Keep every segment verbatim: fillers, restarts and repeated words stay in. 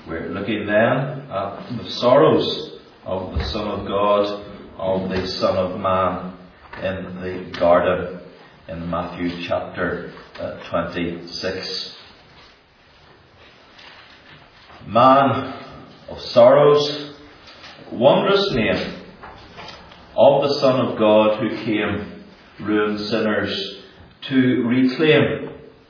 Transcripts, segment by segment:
We're looking then at the sorrows of the Son of God, of the Son of Man in the garden in Matthew chapter uh, twenty-six. Man of sorrows, wondrous name of the Son of God who came, ruined sinners to reclaim.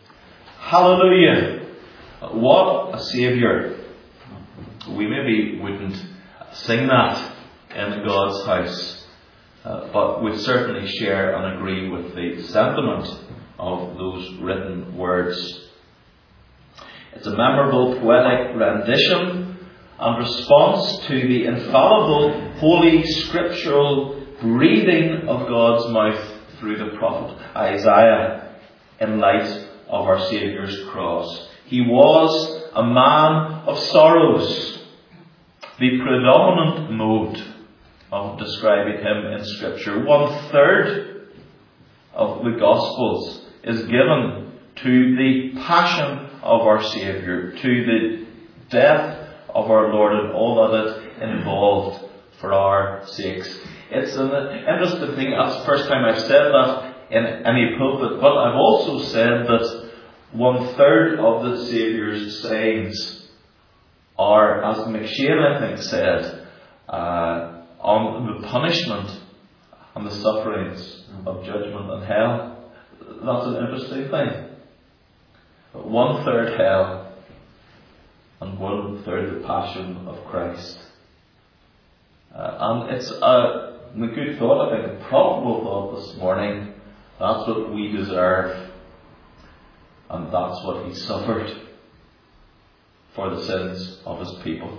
Hallelujah! What a Saviour! We maybe wouldn't sing that in God's house, uh, but we certainly share and agree with the sentiment of those written words. It's a memorable poetic rendition and response to the infallible, holy, scriptural breathing of God's mouth through the prophet Isaiah in light of our Saviour's cross. He was a man of sorrows, the predominant mode of describing him in Scripture. One third of the Gospels is given to the passion of our Saviour, to the death of our Lord and all that it involved for our sakes. It's an interesting thing. That's the first time I've said that in any pulpit, but I've also said that one third of the Saviour's sayings are, as McShane I think said, uh, on the punishment and the sufferings of judgment and hell. That's an interesting thing. One third hell and one third the passion of Christ. Uh, and it's a, a good thought, I think, a probable thought this morning. That's what we deserve. And that's what he suffered for the sins of his people.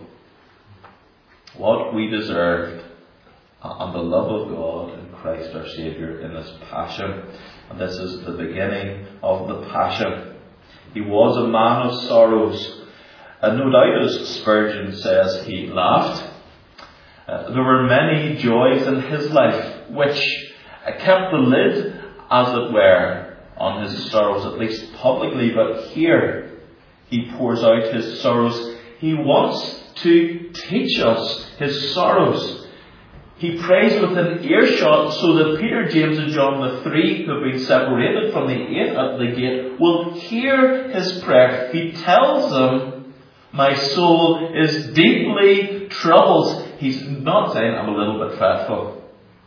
What we deserved, and the love of God in Christ our Saviour in his passion. And this is the beginning of the passion. He was a man of sorrows. And no doubt, as Spurgeon says, he laughed. Uh, there were many joys in his life which uh, kept the lid, as it were, on his sorrows, at least publicly. But here he pours out his sorrows. He wants to teach us his sorrows. He prays within earshot so that Peter, James and John, the three who have been separated from the eight at the gate, will hear his prayer. He tells them, my soul is deeply troubled. He's not saying, I'm a little bit fretful.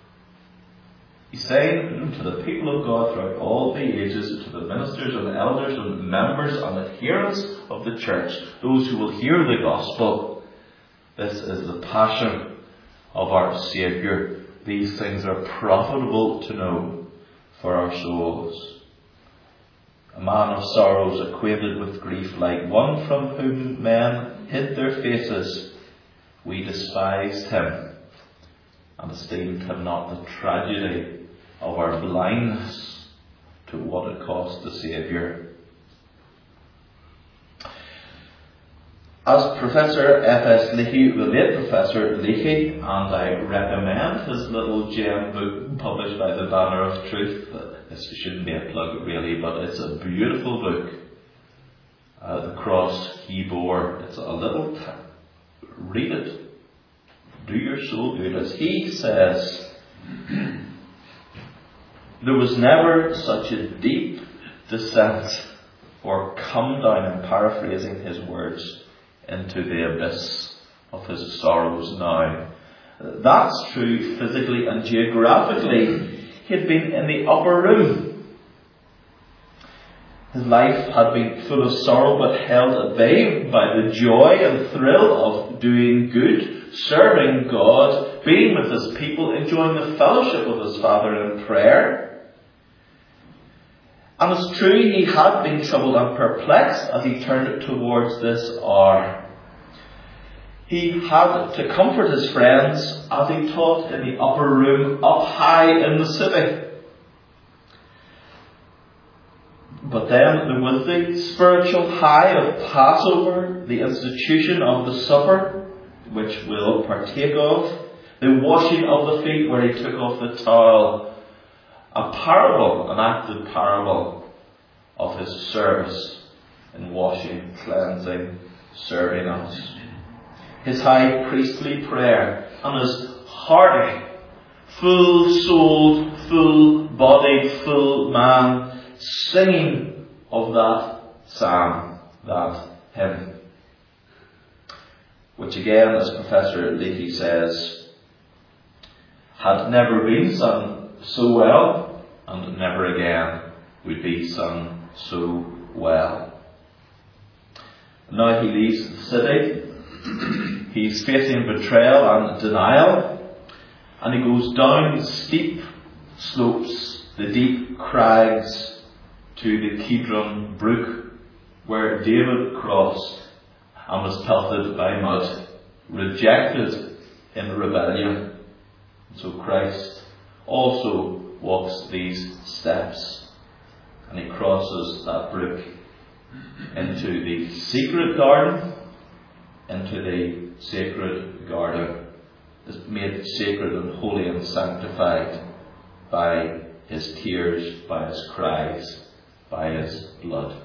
He's saying to the people of God throughout all the ages, to the ministers and elders and members and adherents of the church, those who will hear the gospel, this is the passion of our Saviour. These things are profitable to know for our souls. A man of sorrows, acquainted with grief, like one from whom men hid their faces, we despised him and esteemed him not the tragedy of our blindness to what it cost the Saviour. As Professor F S Leahy, the late Professor Leahy, and I recommend his little gem book published by the Banner of Truth. This shouldn't be a plug really, but it's a beautiful book. Uh, the cross he bore. It's a little, t- read it. Do your soul good. As he says, there was never such a deep descent or come down, I'm paraphrasing his words, into the abyss of his sorrows now. That's true physically and geographically. He had been in the upper room. His life had been full of sorrow but held at bay by the joy and thrill of doing good, serving God, being with his people, enjoying the fellowship of his Father in prayer. And it's true, he had been troubled and perplexed as he turned towards this hour. He had to comfort his friends as he taught in the upper room up high in the city. But then there was the spiritual high of Passover, the institution of the supper, which we'll partake of, the washing of the feet where he took off the towel, a parable, an acted parable of his service in washing, cleansing, serving us. his high priestly prayer, and his hearty, full-souled, full-bodied, full man, singing of that psalm, that hymn. Which again, as Professor Leakey says, had never been sung so well, and never again would be sung so well. Now he leaves the city. He's facing betrayal and denial, and he goes down the steep slopes, the deep crags, to the Kidron Brook, where David crossed and was pelted by mud, rejected in rebellion. So Christ also walks these steps, and he crosses that brook into the secret garden, into the sacred garden, is made sacred and holy and sanctified by his tears, by his cries, by his blood.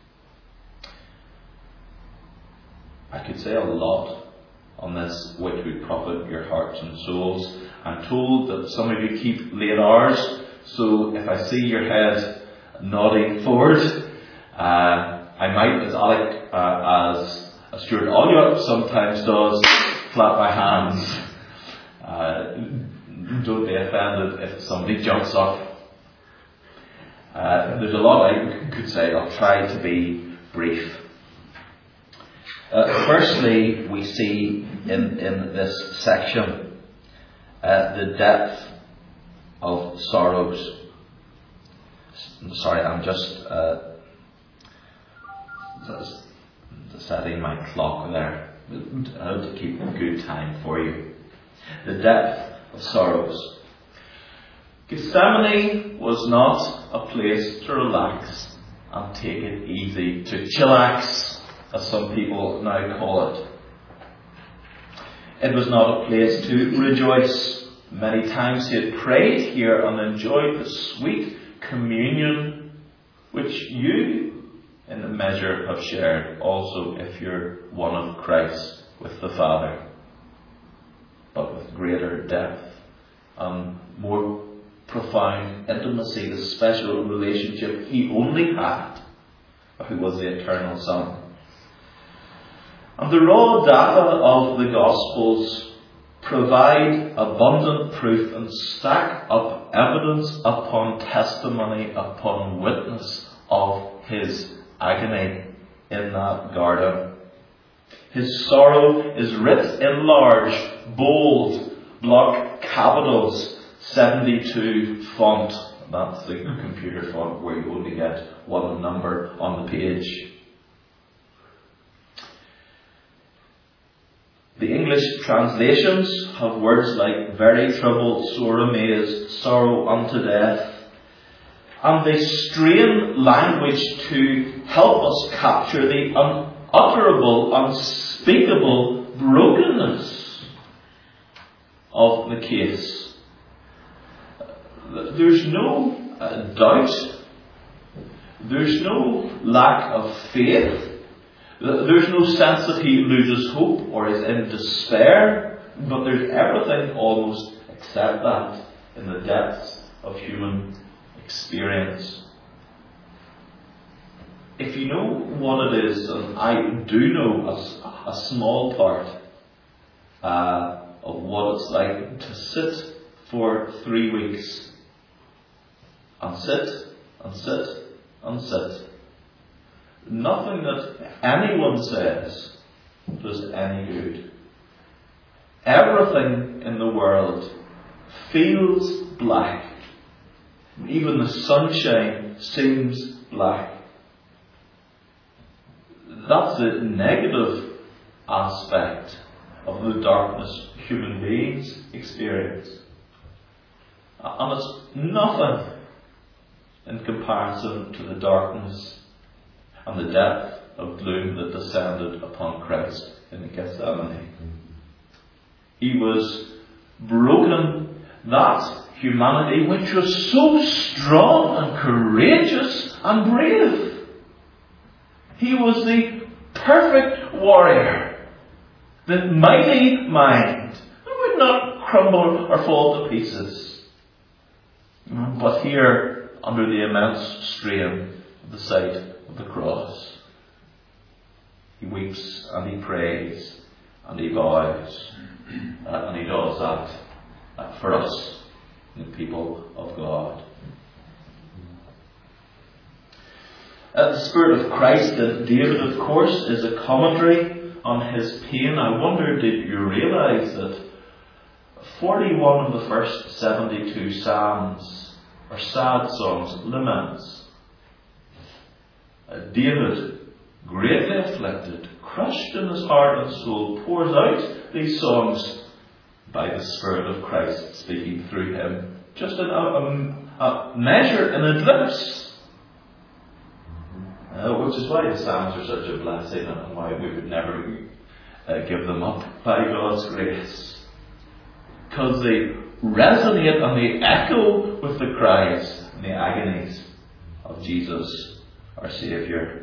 I could say a lot on this, which would profit your hearts and souls. I'm told that some of you keep late hours, so if I see your head nodding forward, uh, I might, as Alec, uh, as as Stuart Olliott sometimes does, clap my hands. Uh, don't be offended if somebody jumps up. Uh, there's a lot I could say. I'll try to be brief. Uh, firstly, we see in, in this section uh, the depth of sorrows. Sorry, I'm just uh, setting my clock there. I have to keep good time for you. The depth of sorrows. Gethsemane was not a place to relax and take it easy, to chillax, as some people now call it. It was not a place to rejoice. Many times he had prayed here and enjoyed the sweet communion which you in a measure have shared also if you're one of Christ with the Father, but with greater depth and more profound intimacy, the special relationship he only had, who was the eternal Son. And the raw data of the Gospels provide abundant proof and stack up evidence upon testimony upon witness of his agony in that garden. His sorrow is writ in large, bold, block capitals, seventy-two font. That's the computer font where you only get one number on the page. The English translations have words like very troubled, sore amazed, sorrow unto death. And they strain language to help us capture the unutterable, unspeakable brokenness of the case. There's no uh, doubt. There's no lack of faith. There's no sense that he loses hope or is in despair. But there's everything almost except that in the depths of human experience. If you know what it is, and I do know a, a small part uh, of what it's like to sit for three weeks and sit and sit and sit. Nothing that anyone says does any good. Everything in the world feels black. Even the sunshine seems black. That's the negative aspect of the darkness human beings experience. And it's nothing in comparison to the darkness and the depth of gloom that descended upon Christ in Gethsemane. He was broken. That humanity which was so strong and courageous and brave. He was the perfect warrior. the mighty mind, it would not crumble or fall to pieces. But here, under the immense strain of the sight of the cross, he weeps and he prays and he bows, uh, and he does that uh, for us, the people of God. Uh, the Spirit of Christ in David, of course, is a commentary on his pain. I wonder, did you realise that forty-one of the first seventy-two psalms are sad songs, laments? Uh, David, greatly afflicted, crushed in his heart and soul, pours out these songs by the Spirit of Christ speaking through him, just in a, a, a measure, in a glimpse. Uh, which is why the Psalms are such a blessing and why we would never uh, give them up by God's grace. Because they resonate and they echo with the cries and the agonies of Jesus, our Saviour.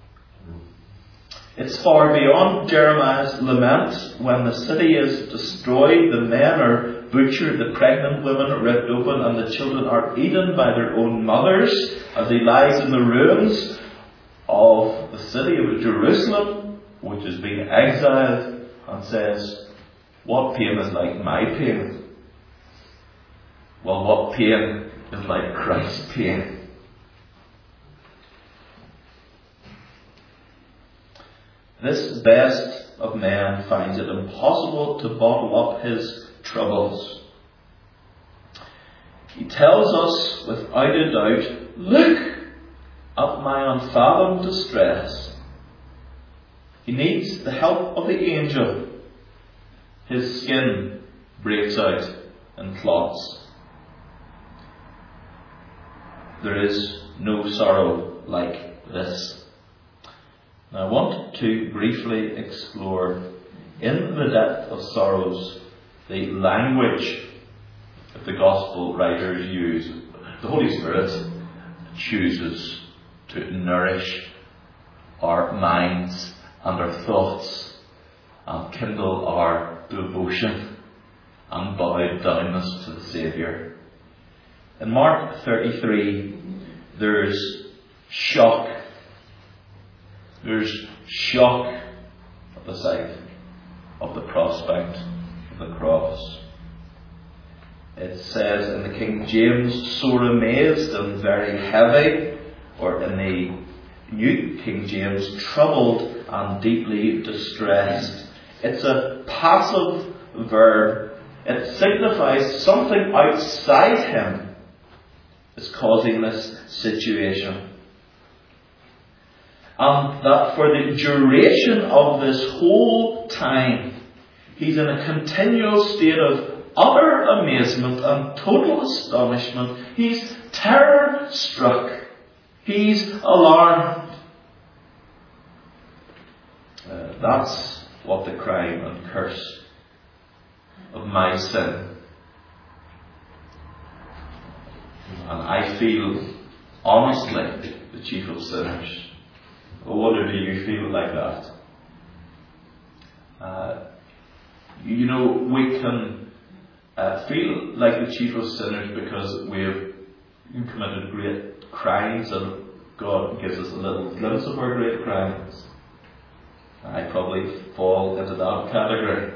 It's far beyond Jeremiah's lament. When the city is destroyed, the men are butchered, the pregnant women are ripped open, and the children are eaten by their own mothers as he lies in the ruins of the city of Jerusalem, which is being exiled, and says, what pain is like my pain? Well, what pain is like Christ's pain? This best of men finds it impossible to bottle up his troubles. He tells us without a doubt, look at my unfathomed distress. He needs the help of the angel. His skin breaks out in clots. There is no sorrow like this. Now I want to briefly explore in the depth of sorrows the language that the Gospel writers use. The Holy Spirit chooses to nourish our minds and our thoughts and kindle our devotion and bowed downness to the Saviour. In Mark thirty-three, there's shock. There's shock at the sight of the prospect of the cross. It says in the King James, sore amazed and very heavy, or in the New King James, troubled and deeply distressed. It's a passive verb. It signifies something outside him is causing this situation. And that for the duration of this whole time, he's in a continual state of utter amazement and total astonishment. He's terror struck. He's alarmed. Uh, that's what the crime and curse of my sin. And I feel, honestly, the chief of sinners. I wonder, do you feel like that? Uh, you know, we can uh, feel like the chief of sinners because we have committed great crimes and God gives us a little glimpse of our great crimes. I probably fall into that category.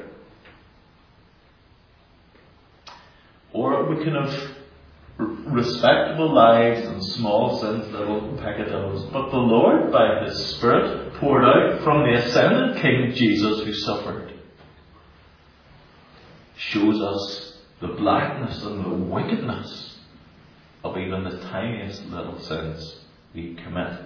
Or we can have respectable lives and small sins, little peccadillos. But the Lord, by His Spirit, poured out from the ascended King Jesus who suffered, shows us the blackness and the wickedness of even the tiniest little sins we commit.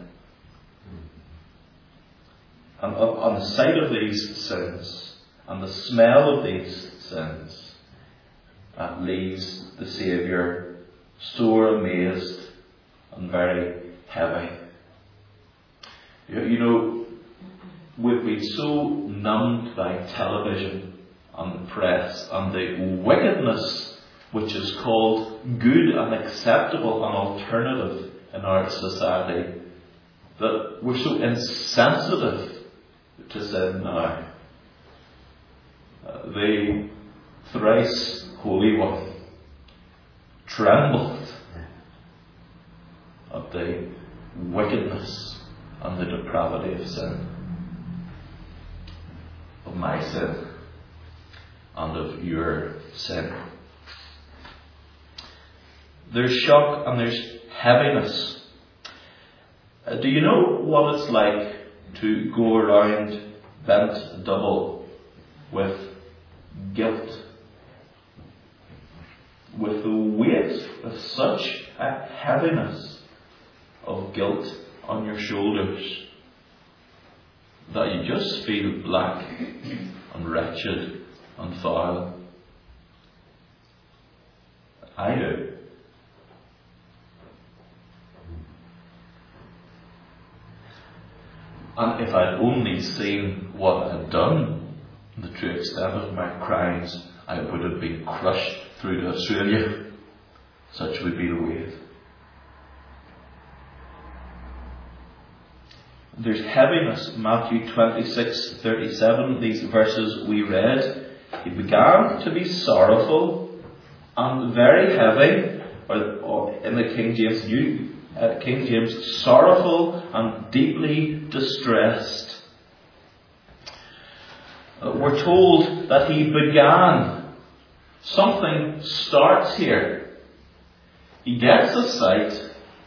And on the sight of these sins and the smell of these sins, that leaves the Saviour sore amazed and very heavy. You know, we've been so numbed by television and the press and the wickedness which is called good and acceptable and alternative in our society that we're so insensitive to sin now. the thrice Holy One trembled at the wickedness and the depravity of sin, of my sin and of your sin. There's shock and there's heaviness. Uh, do you know what it's like to go around bent double with guilt? With the weight of such a heaviness of guilt on your shoulders that you just feel black and wretched and foul. I do. And if I'd only seen what I'd done, the true extent of my crimes, I would have been crushed through to Australia. Such would be the weight. There's heaviness. Matthew twenty-six thirty-seven, these verses we read. He began to be sorrowful and very heavy, or, or in the King James New uh, King James, sorrowful and deeply distressed. Uh, we're told that he began. Something starts here. He gets a sight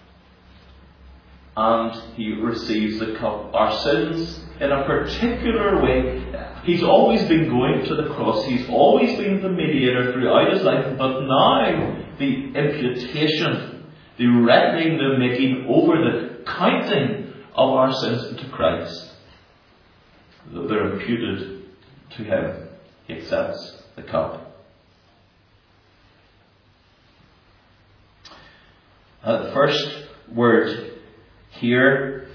and he receives the cup. Our sins in a particular way. He's always been going to the cross. He's always been the mediator throughout his life. But now the imputation, the reckoning, the making over, the counting of our sins to Christ, they're imputed to him. He accepts the cup. Uh, the first word here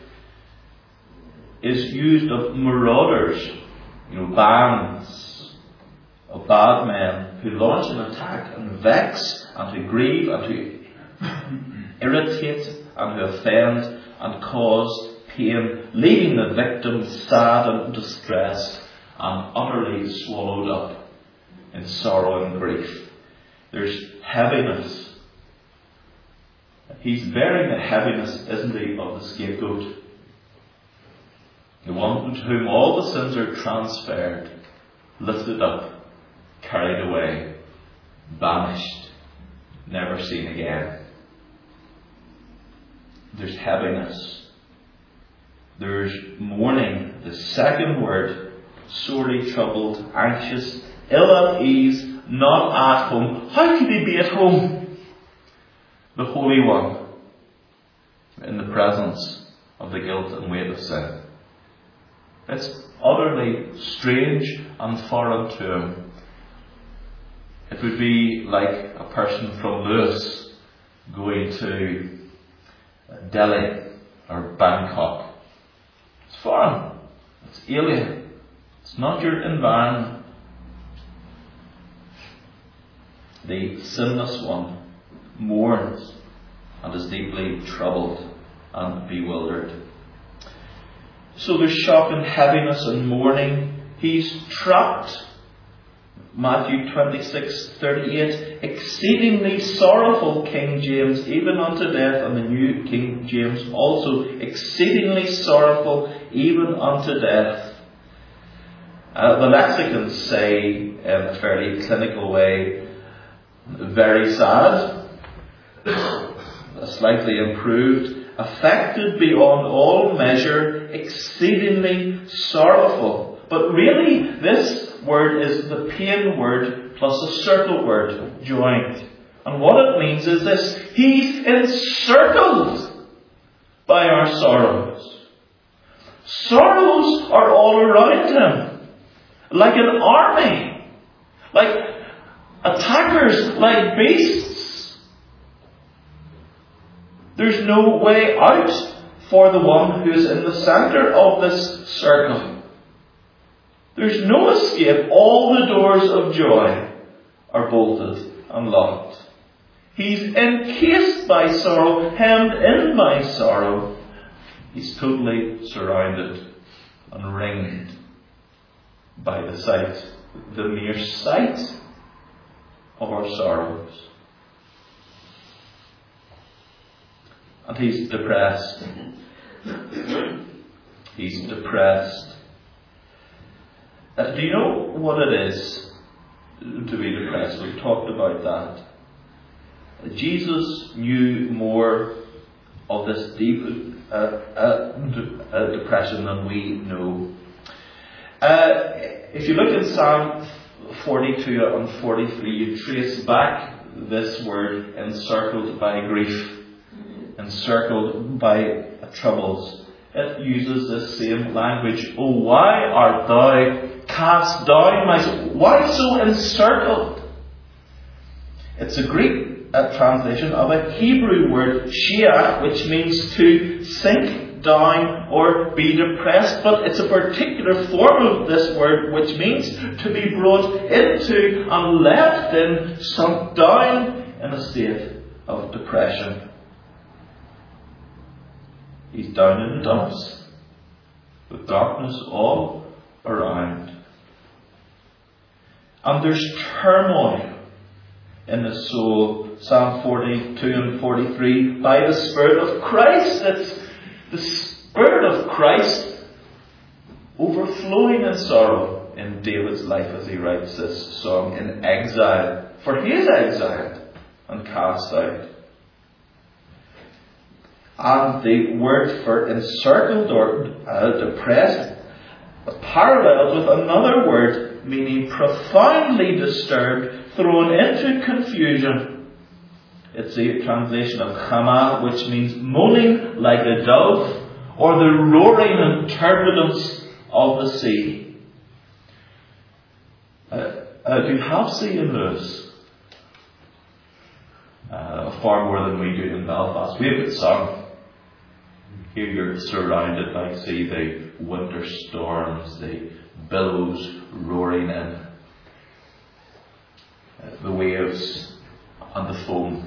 is used of marauders, you know, bands of bad men who launch an attack and vex and to grieve and to irritate and to offend and cause pain, leaving the victim sad and distressed and utterly swallowed up in sorrow and grief. There's heaviness. He's bearing the heaviness, isn't he, of the scapegoat. The one to whom all the sins are transferred, lifted up, carried away, banished, never seen again. There's heaviness. There's mourning. The second word, sorely troubled, anxious, ill at ease, not at home. How could he be at home? The Holy One, in the presence of the guilt and weight of sin. It's utterly strange and foreign to him. It would be like a person from Lewis going to Delhi or Bangkok. It's foreign. It's alien. It's not your environment. The sinless one mourns and is deeply troubled and bewildered. So there's shock and heaviness and mourning. He's trapped. Matthew twenty-six thirty-eight, exceedingly sorrowful, King James, even unto death, and the New King James also, exceedingly sorrowful, even unto death. Uh, the lexicons say, in a fairly clinical way, very sad, slightly improved, affected beyond all measure, exceedingly sorrowful. But really, this word is the pain word plus a circle word joined. And what it means is this: he's encircled by our sorrows. Sorrows are all around him, like an army, like attackers, like beasts. There's no way out for the one who is in the centre of this circle. There's no escape. All the doors of joy are bolted and locked. He's encased by sorrow, hemmed in by sorrow. He's totally surrounded and ringed by the sight, the mere sight of our sorrows. And he's depressed. He's depressed. Uh, do you know what it is to be depressed? We've talked about that. Jesus knew more of this deep uh, uh, d- uh, depression than we know. Uh, if you look at Psalm forty-two and forty-three, you trace back this word, encircled by grief, encircled by troubles. It uses the same language. Oh, why art thou cast down, my soul? Why so encircled? It's a Greek a translation of a Hebrew word, shia, which means to sink down or be depressed, but it's a particular form of this word which means to be brought into and left in, sunk down in a state of depression. He's down in the dumps, with darkness all around. And there's turmoil in the soul. Psalm forty-two and forty-three, by the Spirit of Christ. It's the Spirit of Christ overflowing in sorrow in David's life as he writes this song in exile. For he is exiled and cast out. And the word for encircled or uh, depressed parallels with another word meaning profoundly disturbed, thrown into confusion. It's a translation of chama, which means moaning like a dove, or the roaring and turbulence of the sea. Uh, uh, do you have sea in Lewis? Uh, far more than we do in Belfast. We have it some. Here you're surrounded by sea, the winter storms, the billows roaring in, uh, the waves and the foam.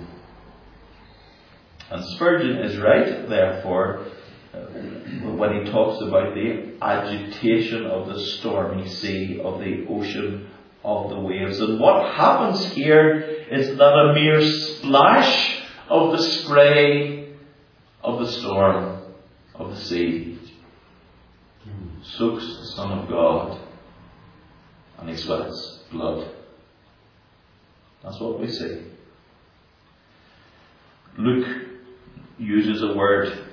And Spurgeon is right, therefore, uh, when he talks about the agitation of the stormy sea, of the ocean, of the waves. And what happens here is that a mere splash of the spray of the storm, of the sea, soaks the Son of God, and he sweats blood. That's what we see. Luke uses a word,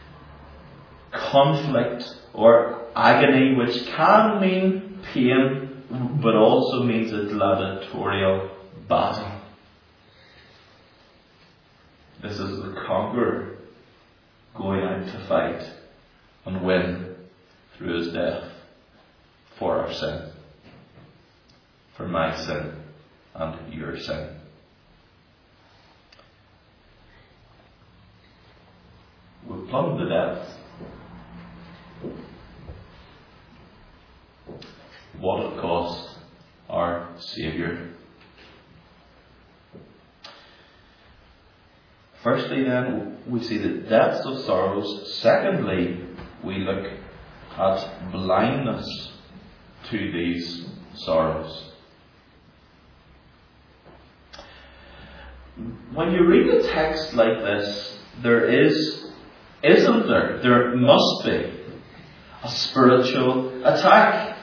conflict or agony, which can mean pain, but also means a gladiatorial battle. This is the conqueror going out to fight and win through his death for our sin, for my sin and your sin. We've plumbed the depths. What it cost our Saviour. Firstly, then, we see the depths of sorrows. Secondly, we look at blindness to these sorrows. When you read a text like this, there is, isn't there, there must be a spiritual attack.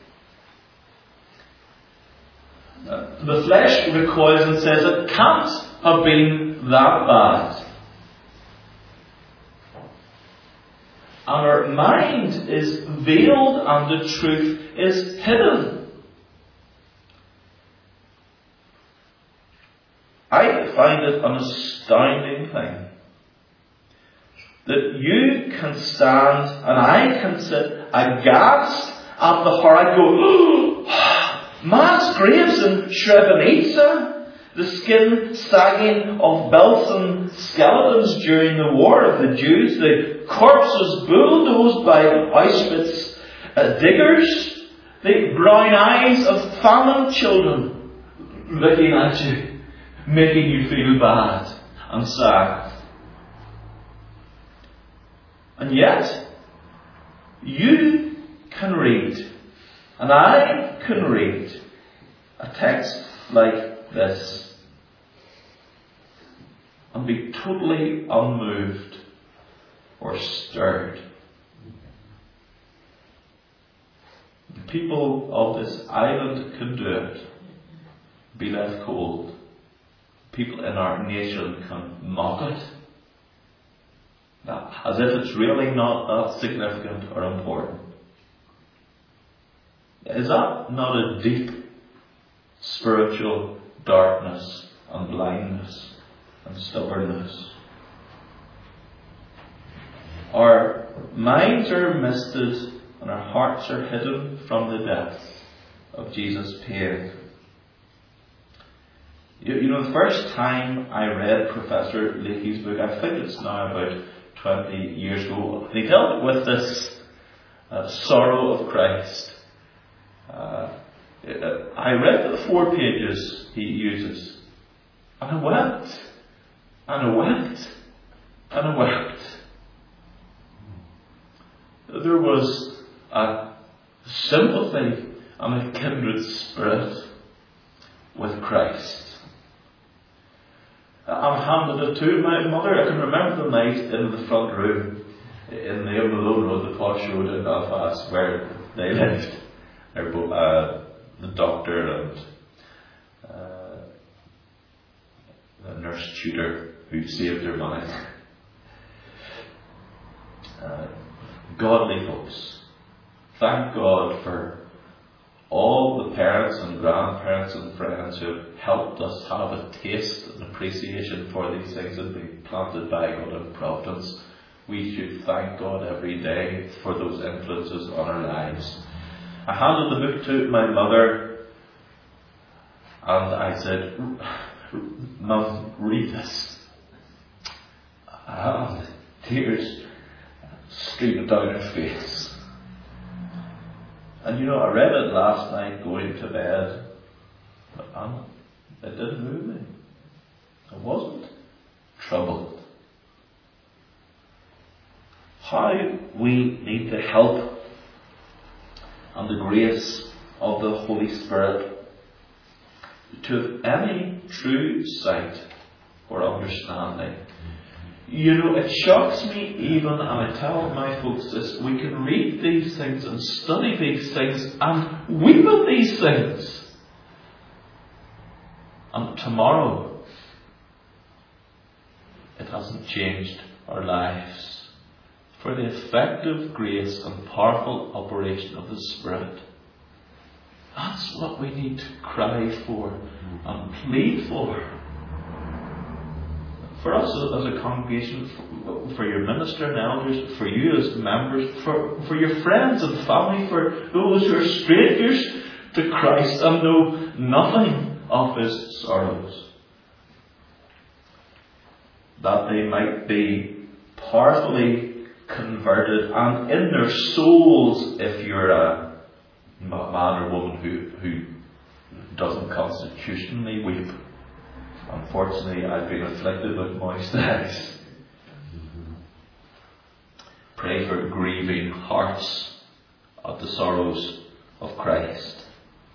Uh, the flesh recoils and says it can't have been that bad. And our mind is veiled and the truth is hidden. I find it an astounding thing that you can stand and I can sit aghast at the horror. I go, mass graves in Srebrenica, the skin sagging of Belsen skeletons during the war of the Jews, the corpses bulldozed by Auschwitz uh, diggers, the brown eyes of famine children looking at you, making you feel bad and sad. And yet, you can read And I can read a text like this and be totally unmoved or stirred. The people of this island can do it. Be left cold. People in our nation can mock it. As if it's really not that significant or important. Is that not a deep spiritual darkness and blindness and stubbornness? Our minds are misted and our hearts are hidden from the depth of Jesus' pain. You, you know, the first time I read Professor Leakey's book, I think it's now about twenty years ago, he dealt with this uh, sorrow of Christ. Uh, I read the four pages he uses, and I wept, and I wept, and I wept. There was a sympathy and a kindred spirit with Christ. I'm handed it to my mother. I can remember the night in the front room in the Malone Road, the posh road in Belfast, where they lived. Uh, the doctor and uh, the nurse tutor who saved her money. Uh, godly folks. Thank God for all the parents and grandparents and friends who have helped us have a taste and appreciation for these things and been planted by God in providence. We should thank God every day for those influences on our lives. I handed the book to my mother and I said, "Mum, read this." And tears streaming down her face. And you know, I read it last night going to bed, but um, it didn't move me. I wasn't troubled. How we need the help and the grace of the Holy Spirit to have any true sight or understanding. You know, it shocks me even, and I tell my folks this, we can read these things and study these things and weep at these things. And tomorrow, it hasn't changed our lives. For the effective grace and powerful operation of the Spirit. That's what we need to cry for and plead for. For us as a congregation, for your minister and elders, for you as members, for, for your friends and family, for those who are strangers to Christ and know nothing of His sorrows. That they might be powerfully converted, and in their souls, if you're a man or woman who, who doesn't constitutionally weep. Unfortunately, I've been afflicted with moist eyes. Pray for grieving hearts at the sorrows of Christ.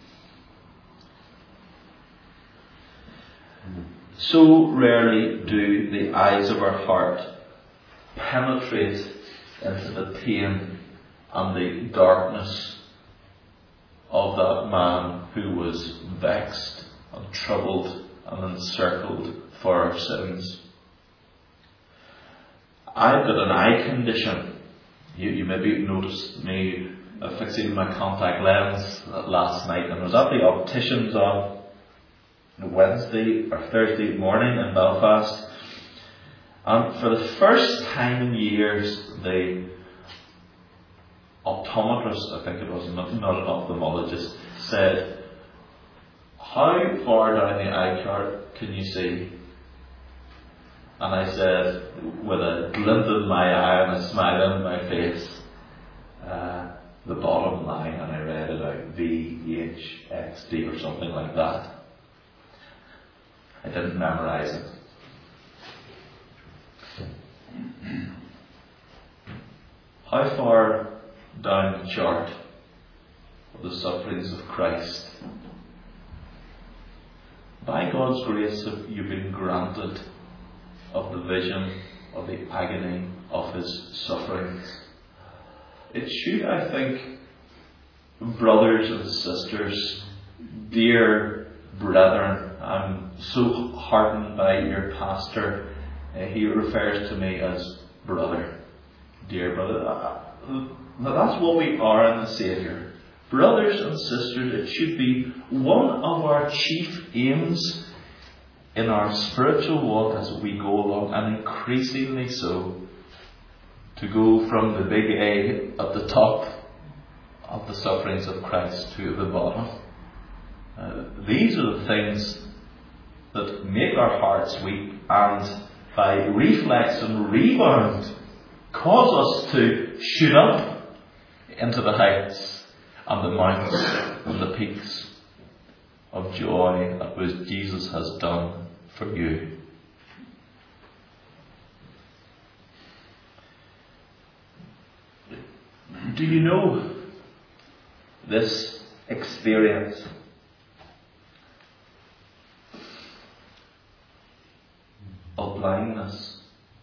So rarely do the eyes of our heart penetrate into the pain and the darkness of that man who was vexed and troubled and encircled for our sins. I've got an eye condition. You, you maybe noticed me uh, fixing my contact lens last night, and I was at the opticians on Wednesday or Thursday morning in Belfast. And for the first time in years, the optometrist, I think it was, not, not an ophthalmologist, said, "How far down the eye chart can you see?" And I said, with a glint in my eye and a smile on my face, uh, the bottom line, and I read it out, V H X D or something like that. I didn't memorize it. How far down the chart of the sufferings of Christ. By God's grace have you been granted of the vision of the agony of his sufferings. It should, I think, brothers and sisters, dear brethren, I'm so heartened by your pastor. Uh, he refers to me as brother, dear brother. Uh, that's what we are in the Saviour. Brothers and sisters, it should be one of our chief aims in our spiritual walk as we go along, and increasingly so, to go from the big A at the top of the sufferings of Christ to the bottom. Uh, these are the things that make our hearts weep, and by reflex and rebound cause us to shoot up into the heights and the mountains and the peaks of joy at which Jesus has done for you. Do you know this experience? Of blindness,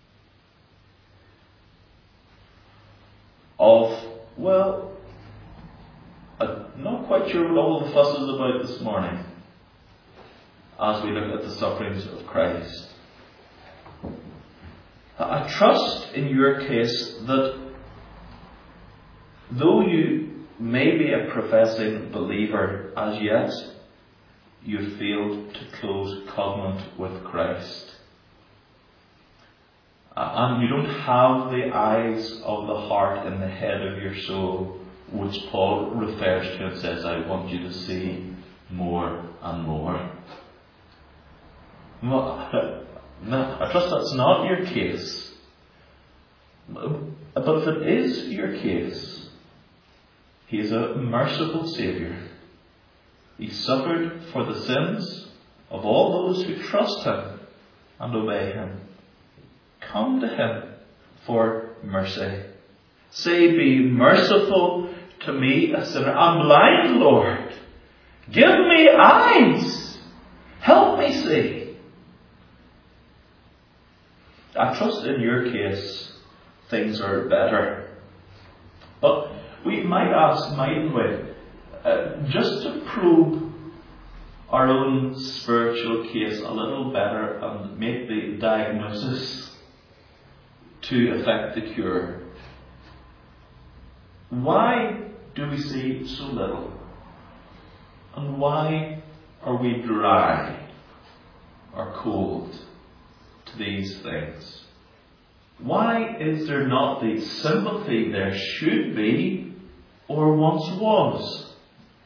of, well, I'm not quite sure what all the fuss is about this morning as we look at the sufferings of Christ. I trust in your case that though you may be a professing believer, as yet you failed to close covenant with Christ. And you don't have the eyes of the heart in the head of your soul, which Paul refers to and says, I want you to see more and more. Well, I trust that's not your case. But if it is your case, he is a merciful Saviour. He suffered for the sins of all those who trust him and obey him. Come to him for mercy. Say, be merciful to me, a sinner. I'm blind, Lord. Give me eyes. Help me see. I trust in your case things are better. But we might ask, mightn't we, uh, just to probe our own spiritual case a little better and make the diagnosis to effect the cure. Why do we see so little? And why are we dry or cold to these things? Why is there not the sympathy there should be or once was?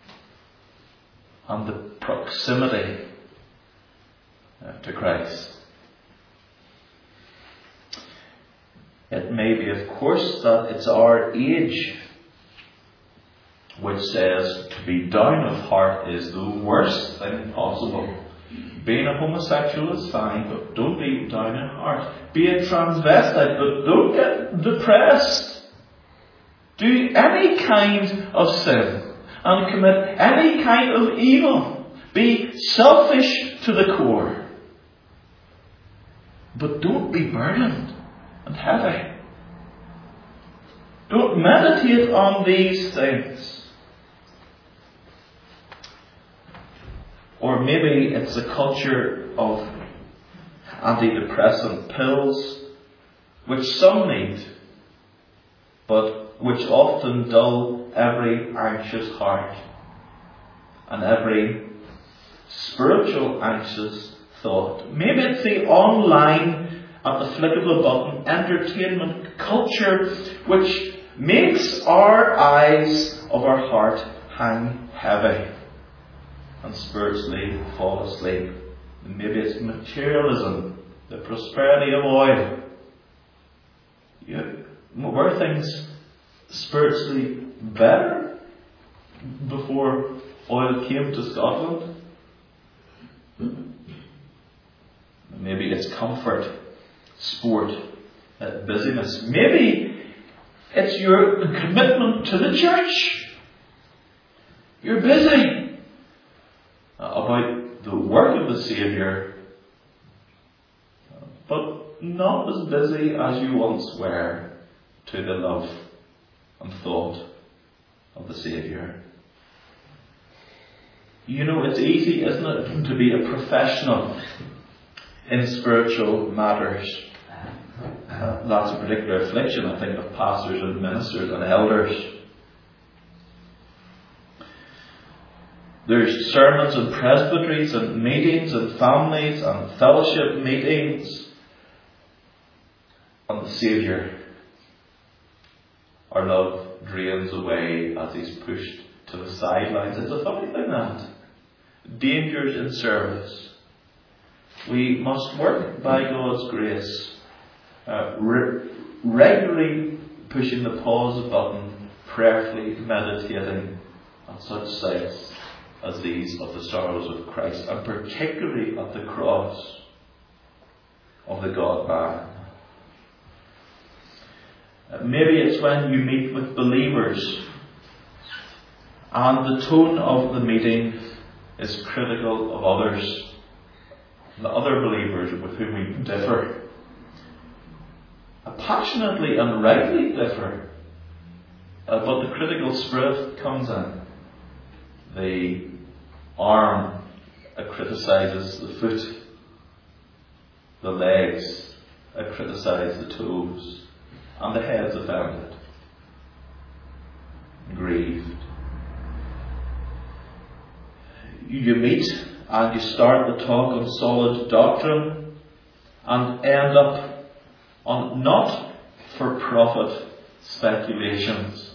And the proximity to Christ. It may be, of course, that it's our age which says to be down of heart is the worst thing possible. Being a homosexual is fine, but don't be down in heart. Be a transvestite, but don't get depressed. Do any kind of sin and commit any kind of evil. Be selfish to the core. But don't be burdened and heavy. Don't meditate on these things. Or maybe it's a culture of antidepressant pills, which some need, but which often dull every anxious heart and every spiritual anxious thought. Maybe it's the online, at the flick of a button, entertainment culture which makes our eyes of our heart hang heavy and spiritually fall asleep. Maybe it's materialism, the prosperity of oil. You, were things spiritually better before oil came to Scotland? Maybe it's comfort, sport, uh, busyness. Maybe it's your commitment to the church. You're busy about the work of the Saviour, but not as busy as you once were to the love and thought of the Saviour. You know, it's easy, isn't it, to be a professional in spiritual matters. Uh, that's a particular affliction, I think, of pastors and ministers and elders. There's sermons and presbyteries and meetings and families and fellowship meetings. And the Saviour, our love drains away as he's pushed to the sidelines. It's a funny thing, that. Dangers in service. We must work by God's grace, uh, re- regularly pushing the pause button, prayerfully meditating on such sights as these of the sorrows of Christ, and particularly at the cross of the God-man. Uh, maybe it's when you meet with believers and the tone of the meeting is critical of others, the other believers with whom we differ, passionately and rightly differ, uh, but the critical spirit comes in. The arm uh, criticises the foot, the legs uh, criticise the toes, and the head's offended, grieved. You meet and you start the talk on solid doctrine and end up on not for profit speculations.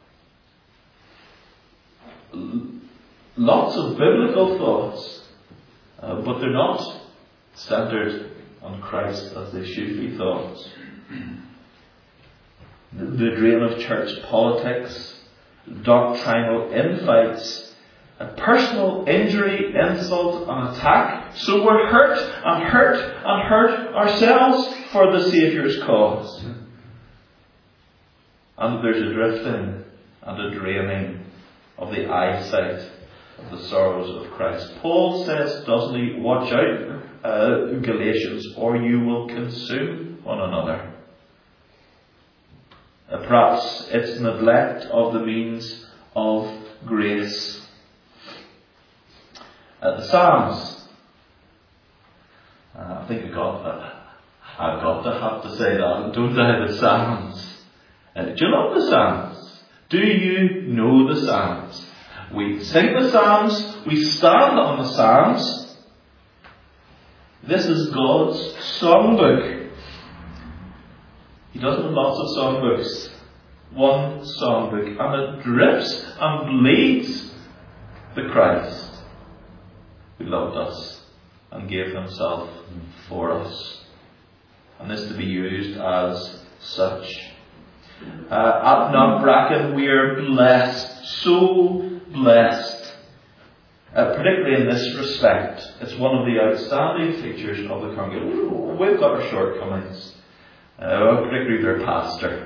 Lots of biblical thoughts, uh, but they're not centred on Christ as they should be thought. The, the drain of church politics, doctrinal infights, a personal injury, insult and attack. So we're hurt and hurt and hurt ourselves for the Saviour's cause. And there's a drifting and a draining of the eyesight of the sorrows of Christ. Paul says, doesn't he, watch out, uh, Galatians, or you will consume one another. Uh, perhaps it's neglect of the means of grace. Uh, the Psalms. Uh, I think I've got, uh, I've got to have to say that, don't I? The Psalms. Uh, do you love the Psalms? Do you know the Psalms? We sing the Psalms, we stand on the Psalms. This is God's songbook. He doesn't have lots of songbooks. One songbook, and it drips and bleeds the Christ who loved us and gave himself for us, and is to be used as such. Uh, at Knockbracken we are blessed, so blessed, uh, particularly in this respect. It's one of the outstanding features of the congregation. We've got our shortcomings, uh, particularly their pastor.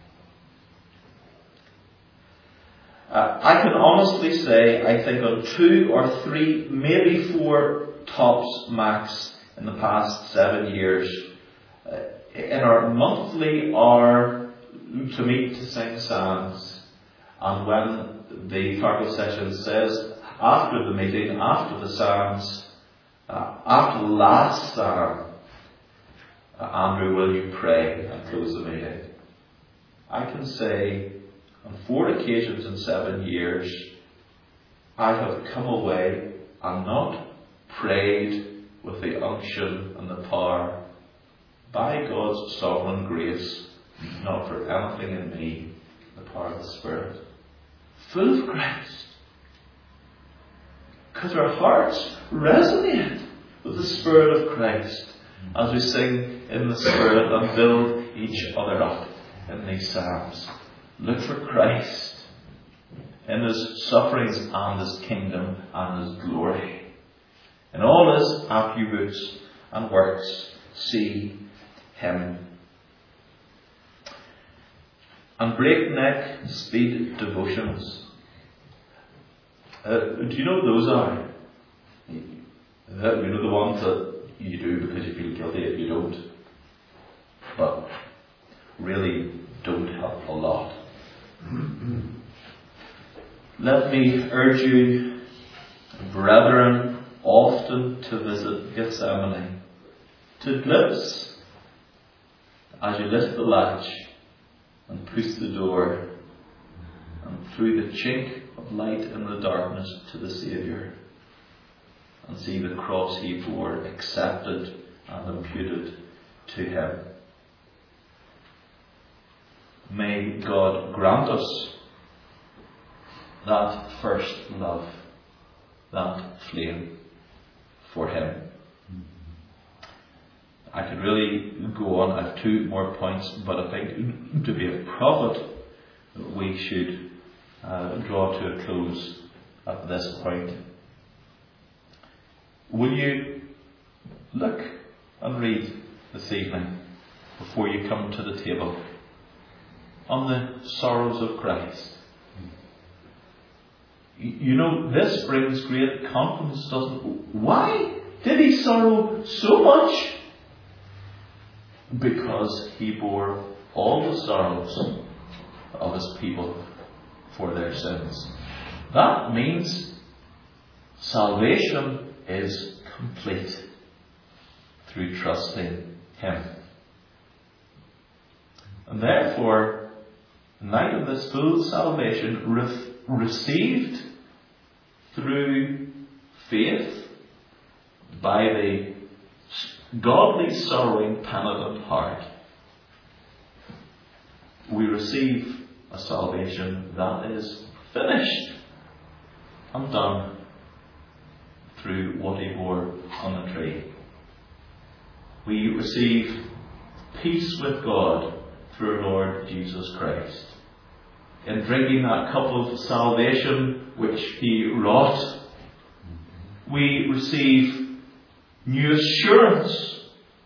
Uh, I can honestly say, I think on two or three, maybe four tops max in the past seven years, uh, in our monthly hour to meet to sing psalms, and when the Farkle session says, after the meeting, after the psalms, uh, after the last psalm, uh, Andrew, will you pray and close the meeting? I can say, on four occasions in seven years, I have come away and not prayed with the unction and the power, by God's sovereign grace, not for anything in me, the power of the Spirit, full of Christ. Because our hearts resonate with the Spirit of Christ as we sing in the Spirit and build each other up in these psalms. Look for Christ in his sufferings and his kingdom and his glory. In all his attributes and works, see him. And breakneck speed devotions. Uh, do you know what those are? Uh, you know the ones that you do because you feel guilty if you don't, but really don't help a lot. Let me urge you, brethren, often to visit Gethsemane, to glimpse, as you lift the latch and push the door, and through the chink of light in the darkness to the Saviour, and see the cross he bore accepted and imputed to him. May God grant us that first love, that flame for him. I could really go on. I have two more points, but I think to be a prophet, we should uh, draw to a close at this point. Will you look and read this evening before you come to the table on the sorrows of Christ? You know, this brings great confidence, doesn't it? Why did he sorrow so much? Because he bore all the sorrows of his people for their sins. That means salvation is complete through trusting him. And therefore, in light of this full salvation re- received through faith by the godly, sorrowing, penitent heart, we receive a salvation that is finished and done through what he bore on the tree. We receive peace with God through our Lord Jesus Christ. In drinking that cup of salvation which he wrought, we receive new assurance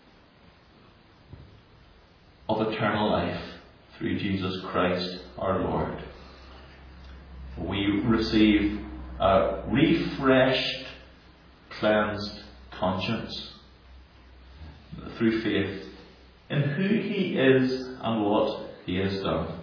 of eternal life through Jesus Christ our Lord. We receive a refreshed, cleansed conscience through faith in who he is and what he has done.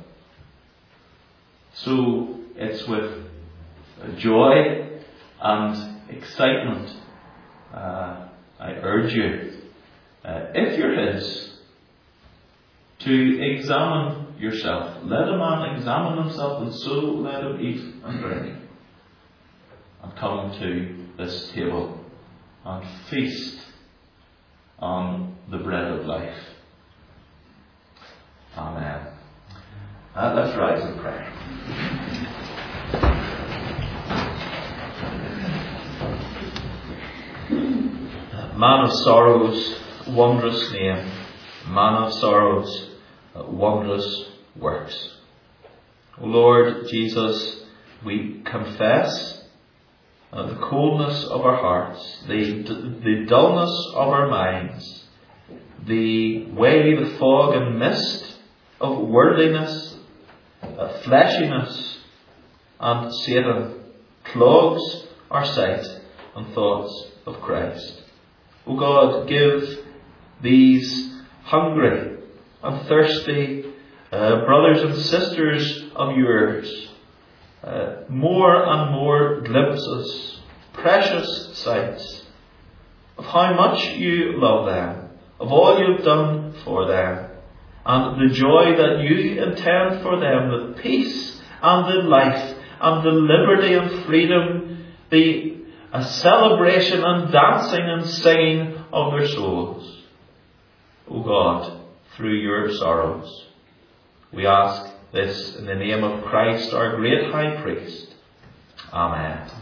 So it's with joy and excitement uh, I urge you, uh, if you're his, to examine yourself. Let a man examine himself, and so let him eat and drink, and come to this table and feast on the bread of life. Amen. Uh, let's rise in prayer. Man of sorrows, wondrous name. Man of sorrows, wondrous works. O Lord Jesus, we confess uh, the coldness of our hearts, the, the dullness of our minds, the way, the fog and mist of worldliness, uh, fleshiness, and Satan clogs our sight and thoughts of Christ. O God, give these hungry and thirsty uh, brothers and sisters of yours uh, more and more glimpses, precious sights of how much you love them, of all you've done for them, and the joy that you intend for them, the peace and the life and the liberty and freedom, the a celebration and dancing and singing of their souls. O God, through your sorrows, we ask this in the name of Christ, our great High Priest. Amen.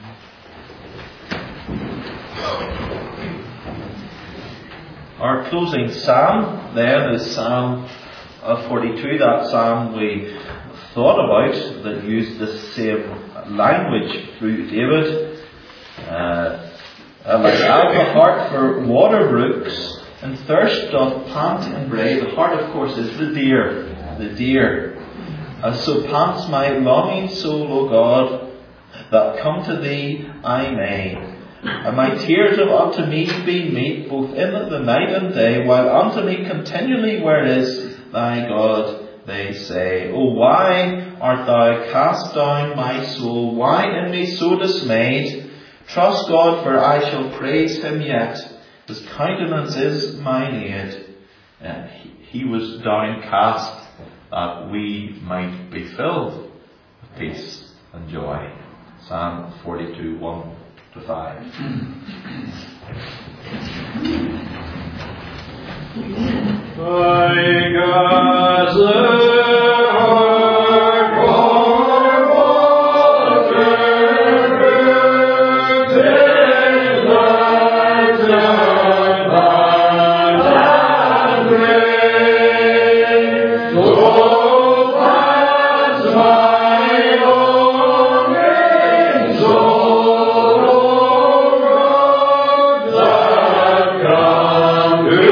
Our closing psalm then is Psalm forty-two, that psalm we thought about that used the same language through David. Uh, like I have a heart for water brooks, and thirst doth pant and bray. The heart, of course, is the deer, the deer. Uh, so pants my longing soul, O God, that come to thee I may. And my tears have unto me been meat, both in the night and day, while unto me continually where is thy God, they say. Oh, why art thou cast down, my soul? Why in me so dismayed? Trust God, for I shall praise him yet. His countenance is mine aid. And he, he was downcast that we might be filled with peace and joy. Psalm forty-two, one to five. By God's heart, for water, tis like abundant grace, so finds my longing soul, O God, that come to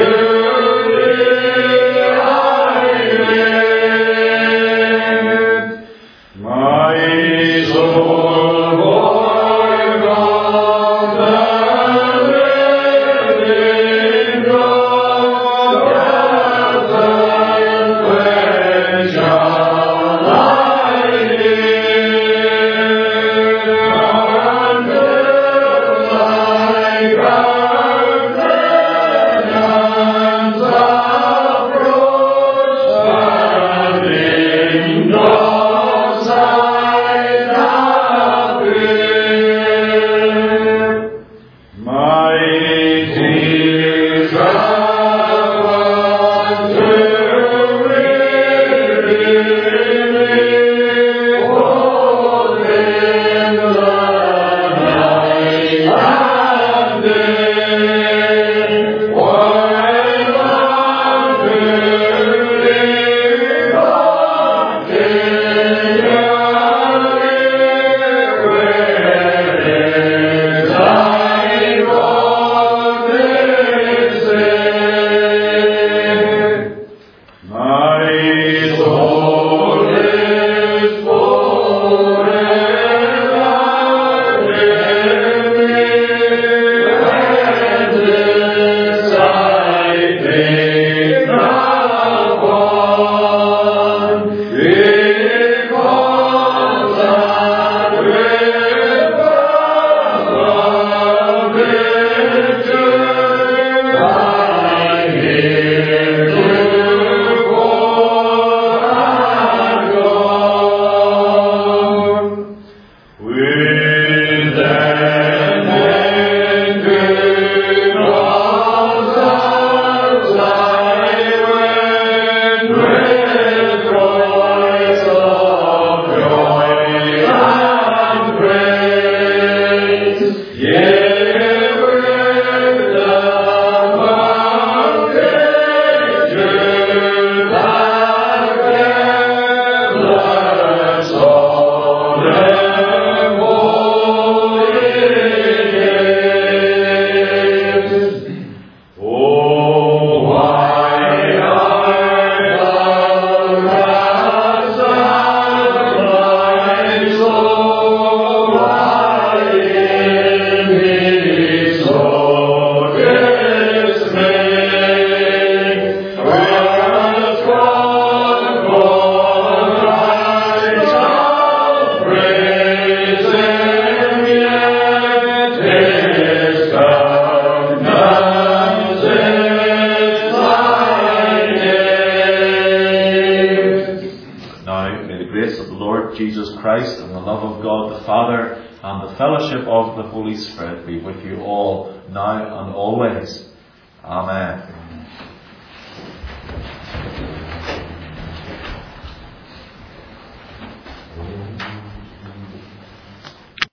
Christ and the love of God the Father and the fellowship of the Holy Spirit be with you all now and always. Amen.